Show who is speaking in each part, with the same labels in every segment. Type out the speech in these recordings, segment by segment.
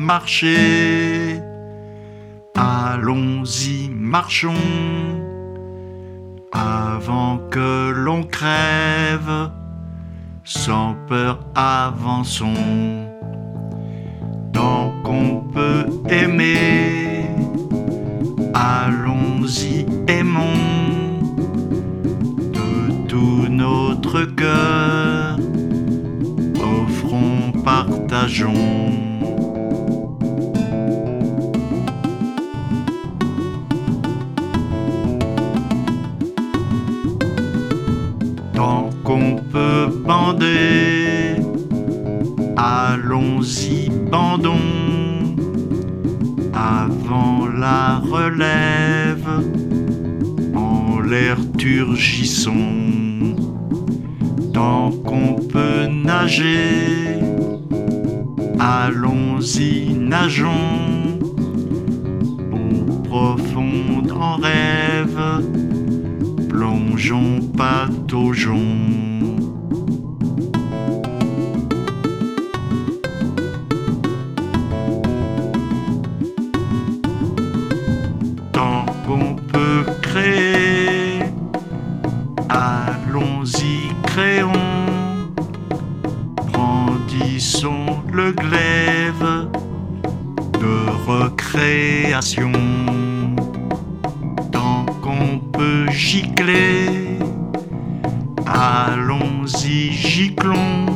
Speaker 1: marcher. Allons-y, marchons, avant que l'on crève. Sans peur, avançons. Tant qu'on peut aimer, allons-y, aimons. De tout notre cœur, offrons, partageons. Tant qu'on peut bander, allons-y, bandons. Avant la relève, en l'air turgissons. Tant qu'on peut nager, allons-y, nageons. Eau profonde en rêve, plongeons, pataugeons. Tant qu'on peut créer, allons-y, créons. Brandissons le glaive de recréation. Tant qu'on peut gicler, allons-y, giclons.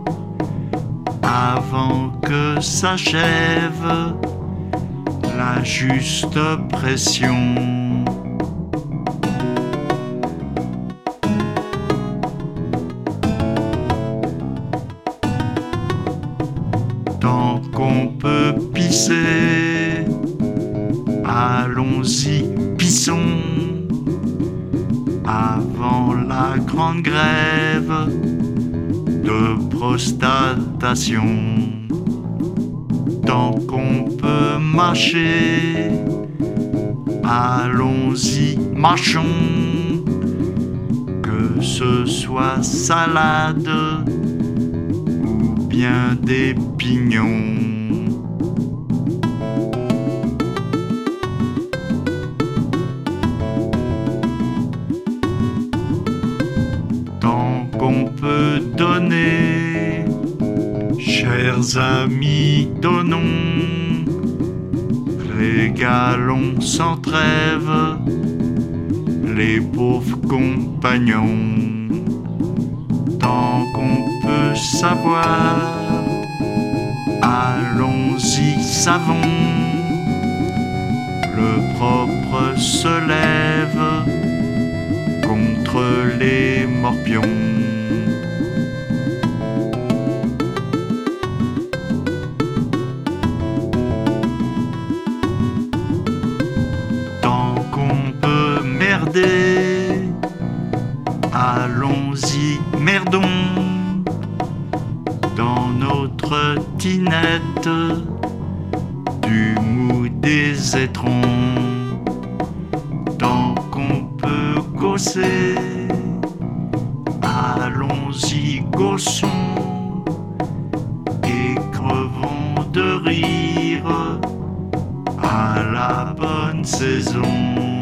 Speaker 1: Avant que s'achève la juste pression. Tant qu'on peut pisser, allons-y, pissons. Avant la grande grève de prostatation. Tant qu'on peut mâcher, allons-y, mâchons. Que ce soit salade ou bien des pignons. Tant qu'on peut donner, chers amis, donnons. Régalons sans trêve les pauvres compagnons. Tant qu'on peut savoir, allons-y, savons. Le propre se lève contre les morpions. Tant qu'on peut merder, allons-y, merdons. Dans notre tinette, du mou des étrons. Tant qu'on peut gosser, allons-y, gossons. Et crevons de rire à la bonne saison.